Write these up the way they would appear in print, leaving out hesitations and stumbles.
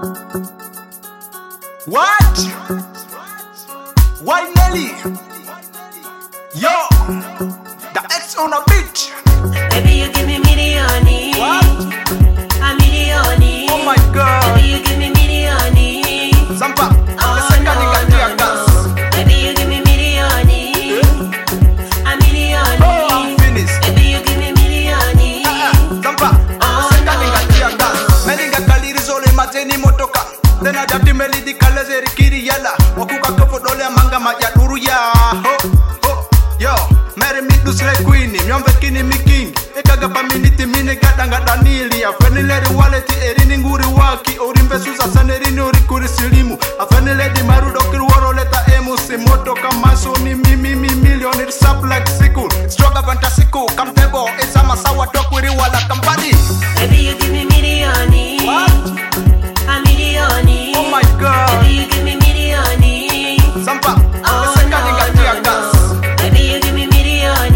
What? Why Nelly? Yo, the X on a beat. Baby, you give me million. What? A million. Oh my God. Baby, you give me million. Zampa, the Oh, second no, nigga no, tear gas. no. Baby, you give me million. A million. Oh, I'm finished. Baby, you give me million. Zampa, the second nigga tear gas. Melinga kaliri zole mateni motoka. Tena dati melidi kalezeri kiri yala. Wakuka kafo dole amanga majaduru ya. Ho, yo. Mary me do slay queen, myombe kini mi king. Ekaga pa miniti mine gadanga danili. Afenile waleti erini nguri waki. Orimbe suza sanerini orikuri silimu. Afenile di marudo kiruoro leta emu. Simoto kamaso ni mi million. It's up like sickle. Stronger fantasico. Come table. It's a masawa talk with you wala company. Baby, you give me million. What? A million. Oh my God. Baby, you give me million. Zampa. Oh, The second nigga tear gas. no. Baby, you give me million.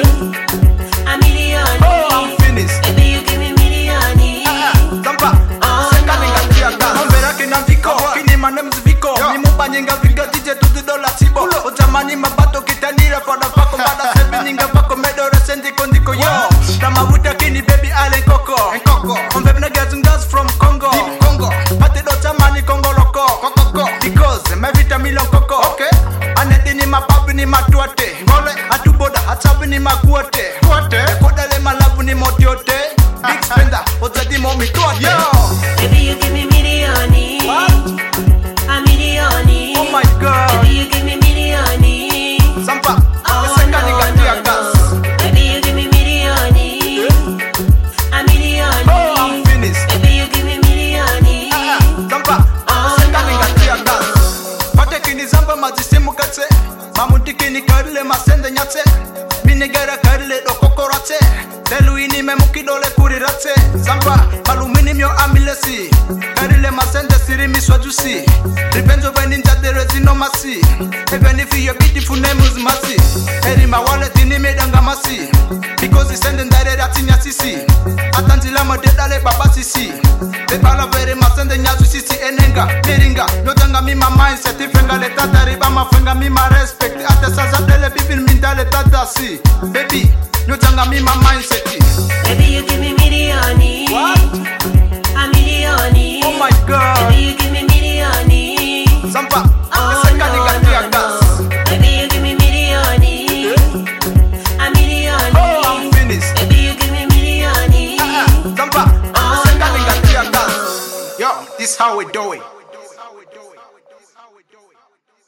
A million. Oh, I'm finished. Baby, you give me million. Zampa. Oh, The second nigga tear gas. Ombera kina viko. Kini my name's Vico. Ni mubanyinga video DJ to the dollar sibo. Ojamani mabato kitanira for the fuck. Bada sebi ninga bako medora sendi kondiko yo. Tamavuta kini baby ale koko. Ombe na getting gas from Congo. Pate do chamani Congo loko. Because my vitamin koko. Okay. Aneti ni mapapu ni matuate. Atuboda atabu ni makuate. Kodale malabu ni motiote. Big spender. Ozadi mo mituate. Yo. Baby, you give me million. What? A million. Oh my God. Baby, you give me million. Zampa. The Oh, second no, nigga no, tear gas. no. Baby, you give me million. A million. Oh, I'm finished. Baby, you give me million. Zampa. The second nigga tear gas. Pate kini zamba mazisimu katse. Mamutiki ni karile masende nyatse. Minigera karile do kokorate. Leluini memukidole kurirate. Zampa. Malumini myo amilesi. Karile masende sirimi swajusi. Ribenzo veni njadere zino masi. Even if your beautiful name is Masi. Eri my wallet ini medanga masi. Because it's sending direct at Nyasisi. Atanzila modedale baba sisi. The bala vere masende nyasu sisi enenga. Miringa. Yotanga mi my mindset. Ifenga le tata riba mafenga mi my respect. Ate saza dele bibin mindale tata si. Baby. Yotanga mi my mindset. Baby, you give me million. What? A million. Oh my God. Baby, you give me million. Zampa. Oh, The second nigga tear gas. no. Baby, you give me million. A million. Oh, I'm finished. Baby, you give me million. Zampa. The Oh, second no, nigga tear gas. Yo, this how we do it.